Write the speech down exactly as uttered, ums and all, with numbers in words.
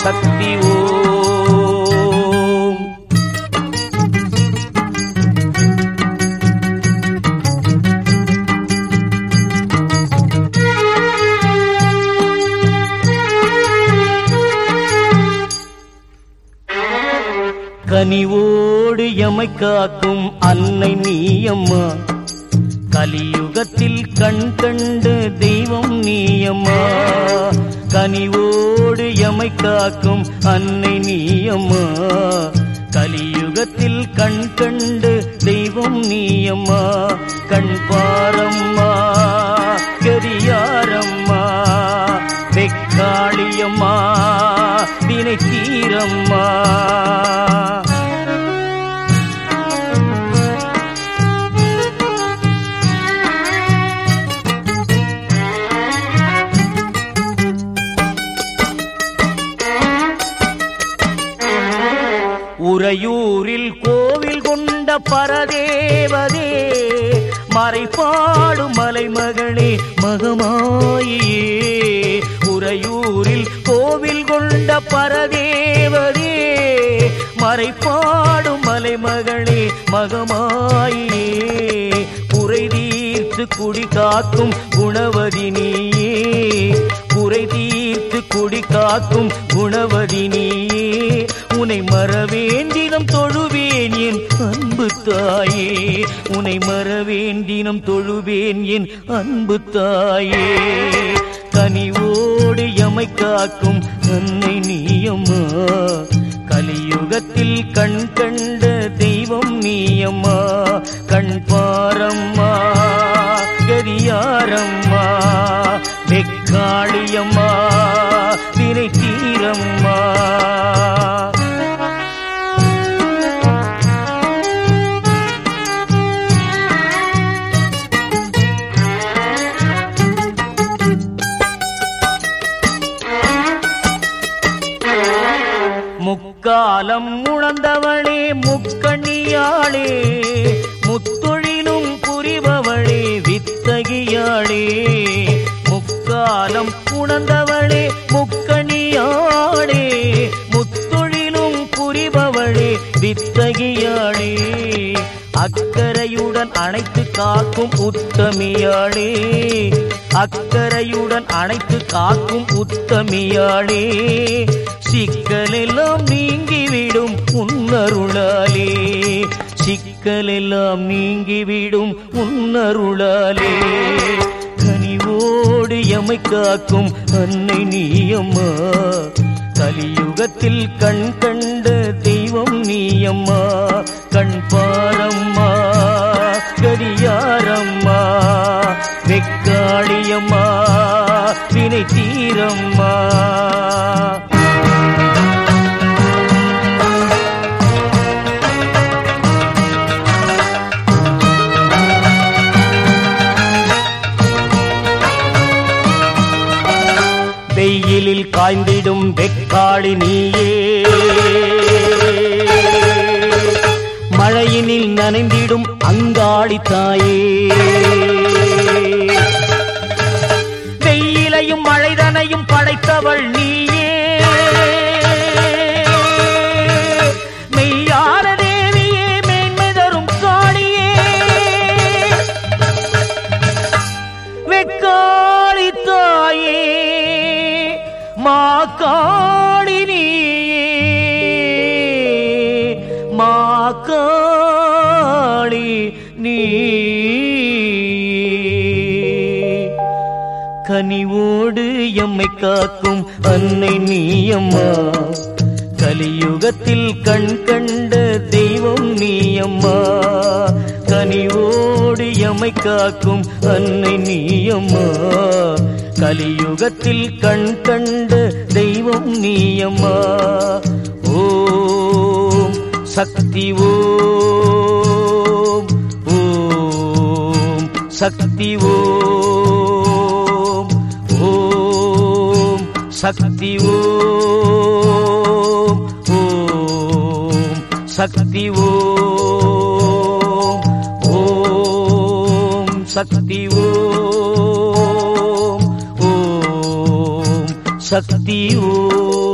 சக்தி ஓம். கனிவோடு எமை காக்கும் அன்னை நீயம்மா, கலியுகத்தில் கண் கண்டு தெய்வம் நீயம்மா. கனிவோடு எமை காக்கும் அன்னை நீயம்மா, கலியுகத்தில் கண் கண்டு தெய்வம் நீயம்மா. கண் பாரம்மா கரியாரம்மா, வெக்காளியம்மா வினை தீரம்மா. உறையூரில் கோவில் கொண்ட பரதேவதே, மறைபாடும் மலைமகளே மகமாயே. உறையூரில் கோவில் கொண்ட பரதேவதே, மறைபாடும் மலைமகளே மகமாயே. குறை தீர்த்து குடி காக்கும் குணவதி நீயே, குறை தீர்த்து குடி காக்கும் குணவதி நீயே. உனை மறவேண்டினம் தொழுவேன் என் அன்பு தாயே, உனை மறவேண்டினம் தொழுவேன் என் அன்பு தாயே. கனிவோடு எமை காக்கும் அன்னை நீயம்மா, கலியுகத்தில் கண் கண்ட தெய்வம் நீயம்மா. கண் பாரம்மா கரியாரம்மா, வெக்காளியம்மா வினை தீரம்மா. முக்காலம் உணர்ந்தவளே முக்கண்ணியாளே, முத்தொழிலும் புரிபவளே வித்தகியாளே. முக்காலம் உணர்ந்தவளே முக்கண்ணியாளே, முத்தொழிலும் புரிபவளே வித்தகியாளே. அக்கறையுடன் அணைத்து காக்கும் உத்தமியாளே, அக்கறையுடன் அணைத்து காக்கும் உத்தமியாளே. சிக்கலெல்லாம் நீங்கிவிடும் உன்னருளாலே, சிக்கலெல்லாம் நீங்கிவிடும் உன்னருளாலே. கனிவோடு எமை காக்கும் அன்னை நீயம்மா, கலியுகத்தில் கண் கண்ட தெய்வம் நீயம்மா. கண் பாரம்மா கரியாரம்மா, வெக்காளியம்மா வினை தீரம்மா. வெயிலில் காய்ந்திடும் வெக்காளி நீயே, மழையினில் நனைந்திடும் அங்காளி தாயே. வெயிலையும் மழைதனையும் படைத்தவள் நீயே, மெய்யான தேவியே மேன்மை தரும் காளியே. வெக்காளி தாயே மா காளி நீயே, மா காளி நீயே. கனிவோடு எம்மை காக்கும் அன்னை நீயம்மா, கலியுகத்தில் கண் கண்ட தெய்வம் நீயம்மா. கனிவோடு எமை காக்கும் அன்னை நீயம்மா, கலியுகத்தில் கண் கண்ட தெய்வம் நீயம்மா. ஓம் சக்தி ஓம், ஓம் சக்தி ஓம், ஓம் சக்தி ஓம், ஓம் சக்தி ஓம், ஓம் சக்தி ஓம், ஓம் சக்தி ஓம்.